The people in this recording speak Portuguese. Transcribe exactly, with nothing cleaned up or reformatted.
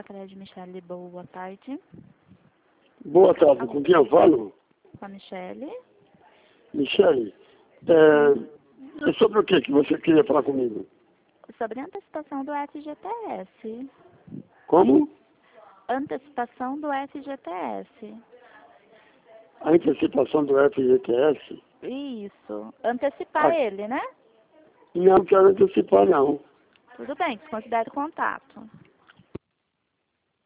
Sicredi, Michele, boa tarde. Boa tarde, com quem eu falo? Com a Michele. Michele, é, é sobre o que que você queria falar comigo? Sobre a antecipação do F G T S. Como? Antecipação do F G T S. A antecipação do F G T S? Isso. Antecipar Ah, ele, né? não quero antecipar, não. Tudo bem, desconsidere o contato.